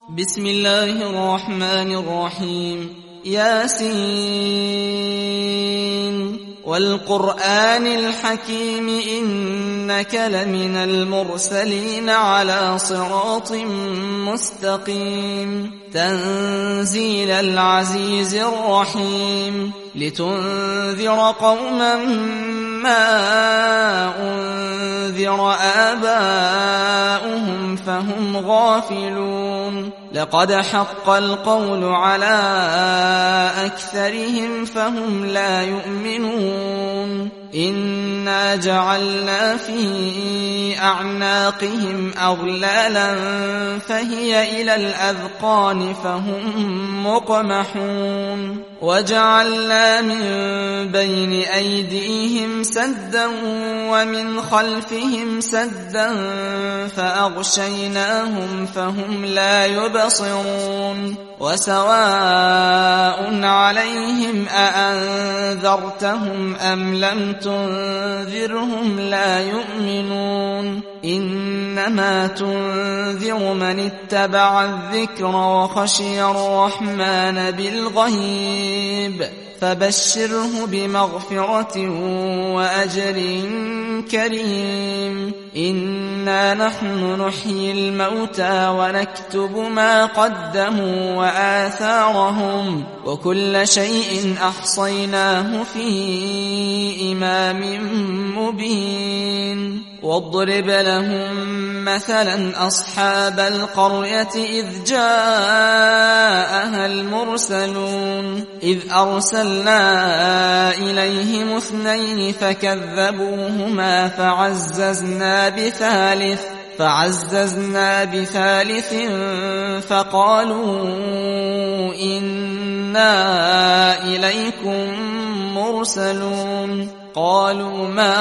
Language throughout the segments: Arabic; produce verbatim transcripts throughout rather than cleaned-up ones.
بسم الله الرحمن الرحيم. ياسين والقرآن الحكيم إنك لمن المرسلين على صراط مستقيم تنزيل العزيز الرحيم لتنذر قوما ما أنذر آباؤهم فهم غافلون لقد حق القول على أكثرهم فهم لا يؤمنون إنا جعلنا في أعناقهم أغلالا فهي إلى الأذقان فهم مقمحون وجعلنا من بين أيديهم سدا ومن خلفهم سدا فأغشيناهم فهم لا يبصرون وسواء عليهم أأنذرتهم أم لم تنذرهم لا يؤمنون إنما تنذر من اتبع الذكر وخشي الرحمن بالغيب فبشره بمغفرة وأجر كريم إنا نحن نحيي الموتى ونكتب ما قدموا وآثارهم وكل شيء أحصيناه في إمام مبين واضرب لهم مثلا أصحاب القرية إذ جاءها المرسلون إذ أرسلنا إليهم اثنين فكذبوهما فعززنا بثالث فعززنا بثالث فقالوا إنا إليكم مرسلون قالوا ما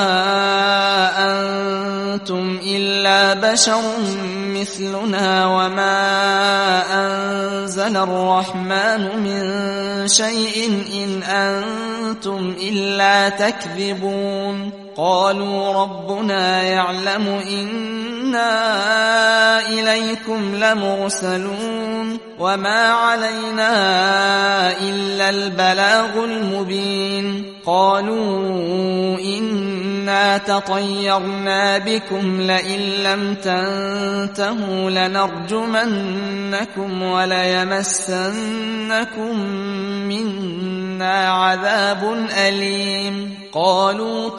أنتم إلا بشر مثلنا وما أنزل الرحمن من شيء إن أنتم إلا تكذبون قالوا ربنا يعلم إنا إليكم لمرسلون وما علينا إلا البلاغ المبين قالوا إنا تطيرنا بكم لئن لم تنتهوا لنرجمنكم وليمسنكم منا عذاب أليم قالوا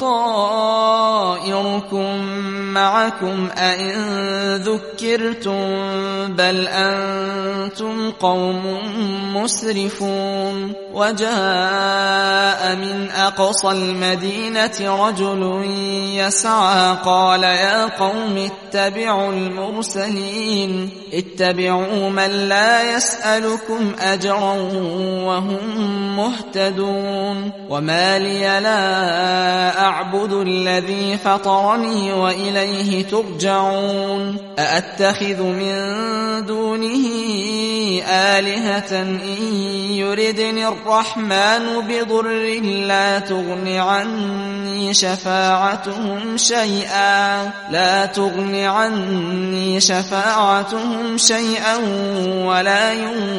طائركم معكم أئن ذكرتم بل أنتم قوم مسرفون وجاء من أقصى المدينة رجل يسعى قال يا قوم اتبعوا المرسلين اتبعوا من لا يسألكم أجرا وهم مهتدون وما لي لا أعبد الذي فطرني وإليه ترجعون أأتخذ من دونه آلهة إن يردني الرحمن بضر لا تغن عني شفاعتهم شيئا لا تغن عني شفاعتهم شيئا ولا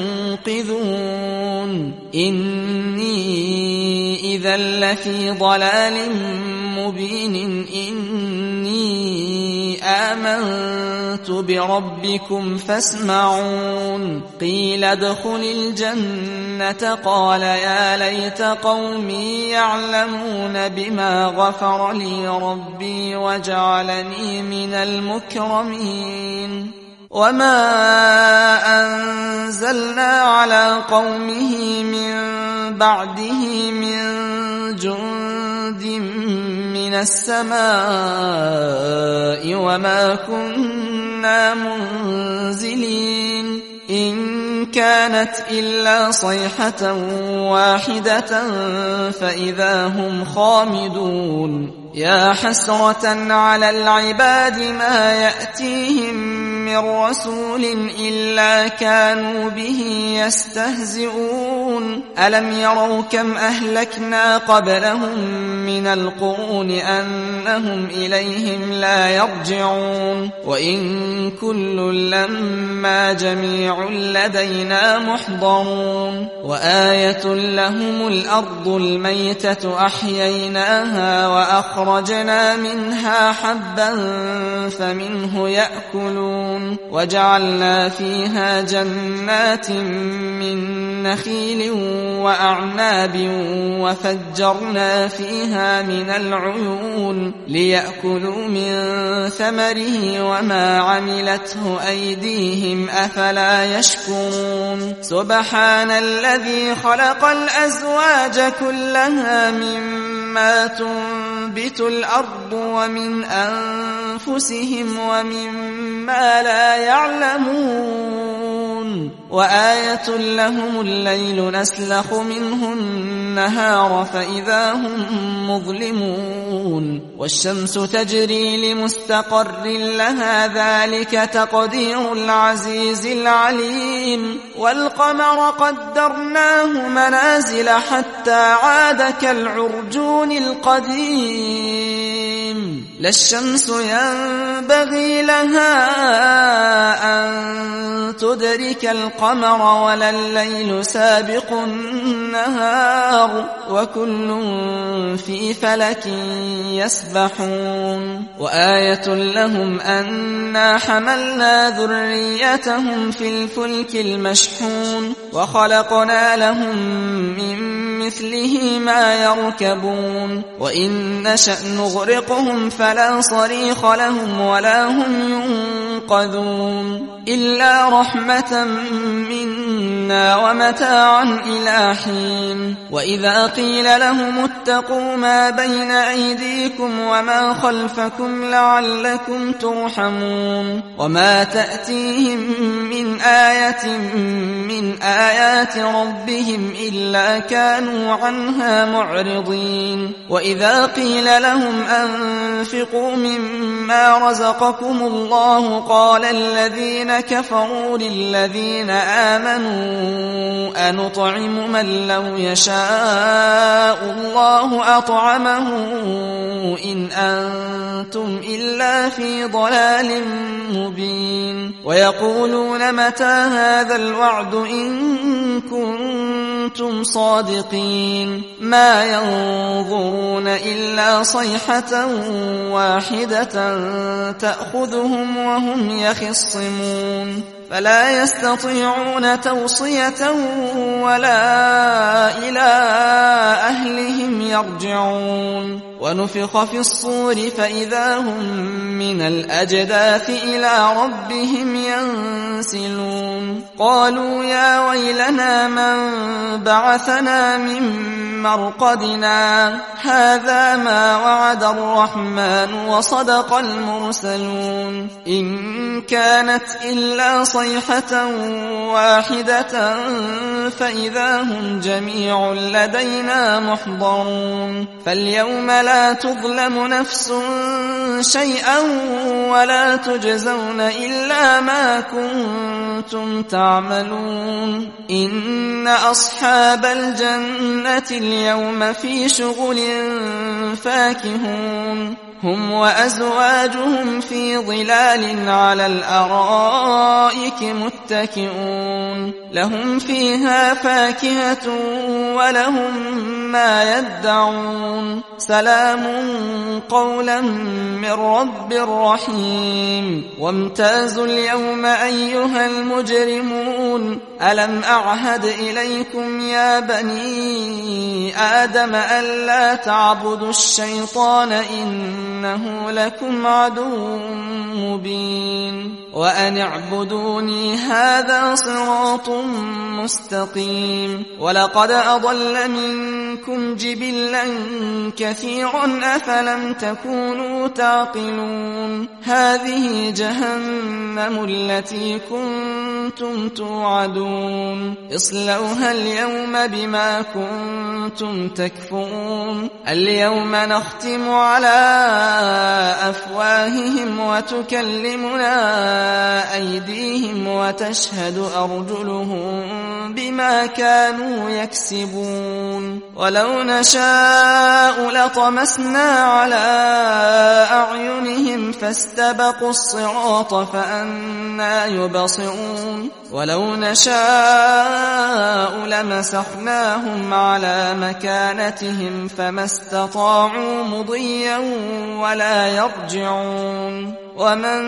ينقذون إني إذا لفي ضلال مبين إني آمنت بربكم فاسمعون قيل ادخل الجنة قال يا ليت قومي يعلمون بما غفر لي ربي وجعلني من المكرمين وما أنزلنا على قومه من بعده من جند من السماء وما كنا منزلين إن كانت إلا صيحة واحدة فإذا هم خامدون يا حسرة على العباد ما يأتيهم من رسول إلا كانوا به يستهزئون ألم يروا كم أهلكنا قبلهم من القرون أنهم إليهم لا يرجعون وإن كل لما جميع لدينا محضرون وآية لهم الأرض الميتة أحييناها وأخرجنا منها حبا فمنه يأكلون وجعلنا فيها جنات من نخيل وأعناب وفجرنا فيها من العيون ليأكلوا من ثمره وما عملته أيديهم أفلا يشكرون سبحان الذي خلق الأزواج كلها مما تنبت الأرض ومن أنفسهم ومما لا يعلمون وآية لهم الليل نسلخ منه النهار فإذا هم مظلمون والشمس تجري لمستقر لها ذلك تقدير العزيز العليم والقمر قدرناه منازل حتى عاد كالعرجون القديم لا الشمس ينبغي لها أن تدرك القمر ولا الليل سابق النهار وكل في فلك يسبحون وآية لهم أنا حملنا ذريتهم في الفلك المشحون وخلقنا لهم من مثله ما يركبون وإن نشأ نغرقهم فلا صريخ لهم ولا هم ينقذون إلا رحمة منا ومتاعا إلى حين وإذا قيل لهم اتقوا ما بين أيديكم وما خلفكم لعلكم ترحمون وما تأتيهم من آية من آيات ربهم إلا كانوا عنها معرضين وإذا قيل لهم أنفقوا مما رزقكم الله قال الذين كفروا للذين آمنوا أنطعم من لو يشاء الله أطعمه إن أنتم إلا في ضلال مبين ويقولون متى هذا الوعد إن كنتم صادقين ما ينظرون إلا صيحة واحدة تأخذهم وهم يخصمون فلا يستطيعون توصية ولا إلى أهلهم يرجعون ونفخ في الصور فإذا هم من الأجداث إلى ربهم ينسلون قالوا يا ويلنا من بعثنا من مرقدنا هذا ما وعد الرحمن وصدق المرسلون إن كانت إلا صيحة واحدة فإذا هم جميع لدينا محضرون فاليوم لا تظلم نفس شيئا ولا تجزون إلا ما كنتم تعملون إن أصحاب الجنة اليوم في شغل فاكهون هم وأزواجهم في ظلال على الأرائك متكئون لهم فيها فاكهة ولهم ما يدعون سلام قولا من رب رحيم وامتازوا اليوم أيها المجرمون ألم أعهد إليكم يا بني آدم ألا تعبدوا الشيطان إنه لكم عدو مبين وأن اعبدوني هذا صراط مستقيم ولقد أضل منكم جبلا كثيرا بصيرا أفلم تكونوا تعقلون هذه جهنم التي كنتم توعدون اصلوها اليوم بما كنتم تكفرون اليوم نختم على أفواههم وتكلمنا أيديهم وتشهد أرجلهم بما كانوا يكسبون ولو نشاء لطمسنا على أعينهم فاستبقوا الصراط فأنى يبصرون ولو نشاء لمسخناهم على مكانتهم فما استطاعوا مضيا ولا يرجعون ومن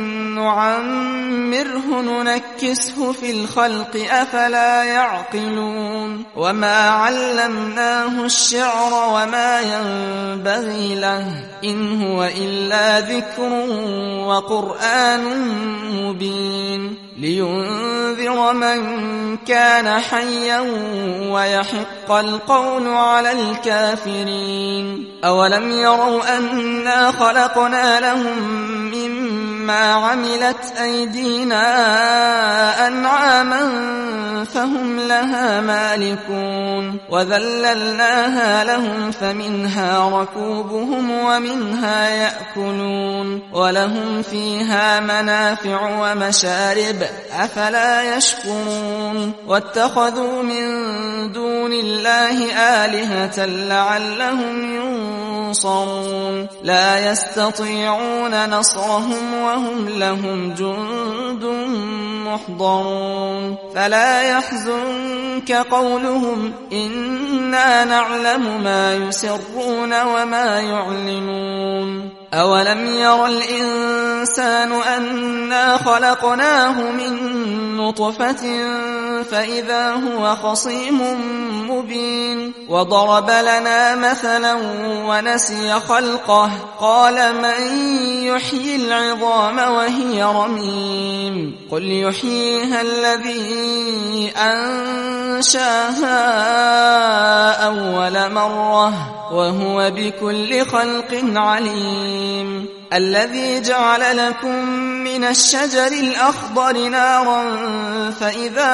نعمره ننكسه في الخلق أفلا يعقلون وما علمناه الشعر وما ينبغي له إن هو إلا ذكر وقرآن مبين لينذر من كان حيا ويحق القول على الكافرين أولم يروا أنا خلقنا لهم مما عملت أيدينا أنعاما فهم لها مالكون وذللناها لهم فمنها ركوبهم ومنها يأكلون ولهم فيها منافع ومشارب أفلا يشكرون واتخذوا من دون الله آلهة لعلهم ينصرون لا يستطيعون نصرهم وهم لهم جند محضرون فلا يحزنك قولهم إنا نعلم ما يسرون وما يعلنون أولم ير الإنسان أنا خلقناه من نطفة فإذا هو خصيم مبين وضرب لنا مثلا ونسي خلقه قال من يحيي العظام وهي رميم قل يحييها الذي أنشاها أول مرة وهو بكل خلق عليم الذي جعل لكم من الشجر الأخضر نارا فإذا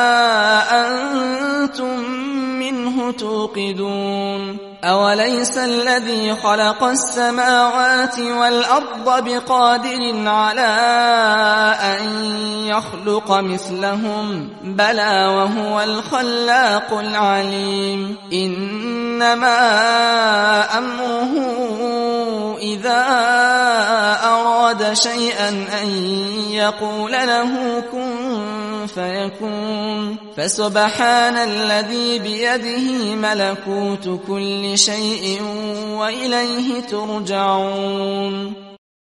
أنتم منه توقدون أوليس الذي خلق السماوات والأرض بقادر على أن يخلق مثلهم بلى وهو الخلاق العليم إنما أمره إذا أراد شيئا أن يقول له كن فيكون فسبحان الذي بيده ملكوت كل شيء وإليه ترجعون